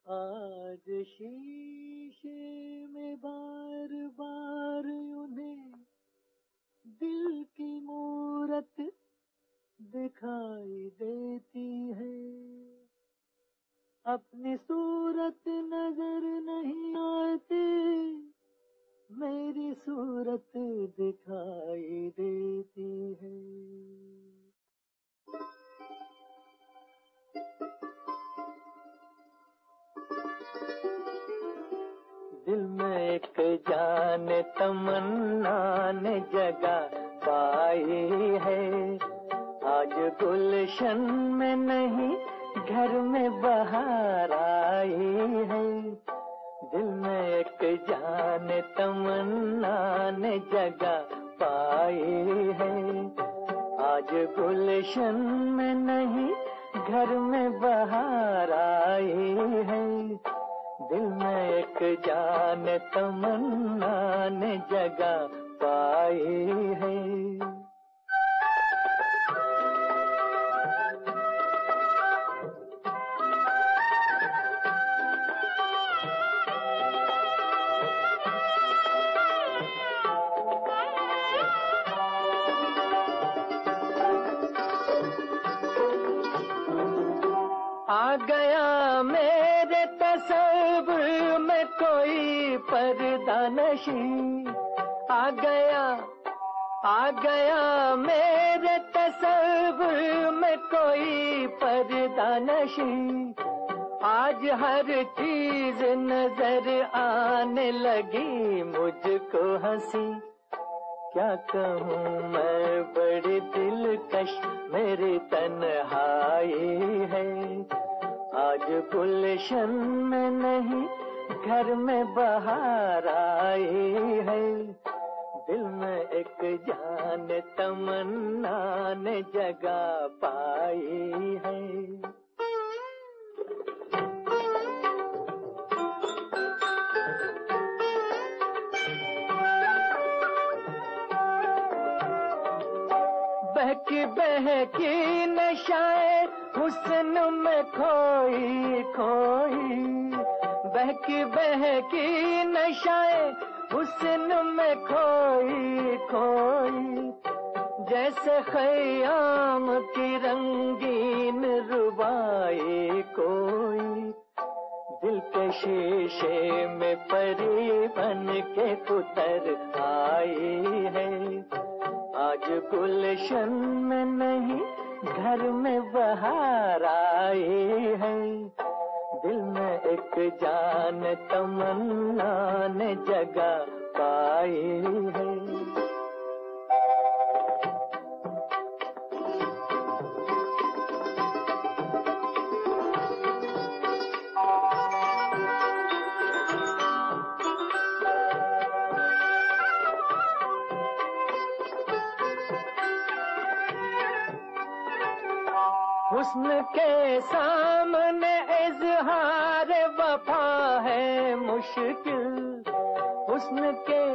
आज शीशे में बार बार उन्हें दिल की मूरत दिखाई देती है। अपनी सूरत नजर नहीं आती, मेरी सूरत दिखाई देती है। दिल में एक जान तमन्ना ने जगह पाई है। आज गुलशन में नहीं घर में बहार आई है। दिल में एक जान तमन्ना ने जगह पाई है। आज गुलशन में नहीं घर में बहार आई है। दिल में एक जान तमन्ना ने जगह पाई है। आ गया मेरे तस्वीर में कोई पर्दा नशी। आ गया मेरे तस्वीर में कोई पर्दा नशी। आज हर चीज नजर आने लगी मुझको हंसी। क्या कहूँ मैं बड़ी दिलकश मेरी तन्हाई है। आज गुलशन में नहीं घर में बहार आई है। दिल में एक जान तमन्ना ने जगह पाई है। बहकी बहकी नशाए हुस्न में खोई खोई। बहकी बहकी नशाए हुस्न में खोई खोई। जैसे ख़याम की रंगीन रुबाई कोई। दिल के शीशे में परी बन के उतर आई है। आज गुलशन में नहीं घर में बहार आई है। दिल में एक जान तमन्ना ने जगह पाई है। हुस्न के सामने इज़हार वफा है मुश्किल। हुस्न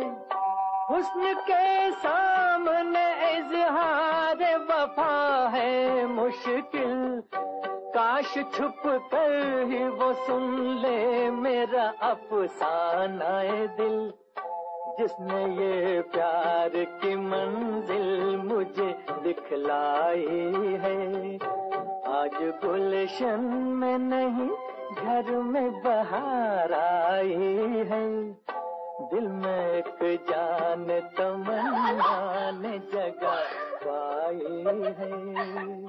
के सामने इज़हार वफा है मुश्किल। काश छुप कर ही वो सुन ले मेरा अफसाना दिल। जिसने ये प्यार की मंजिल मुझे दिखलाई है। आज गुलशन में नहीं घर में बहार आई है। दिल में एक जान तमन्ना ने जगह पाई है।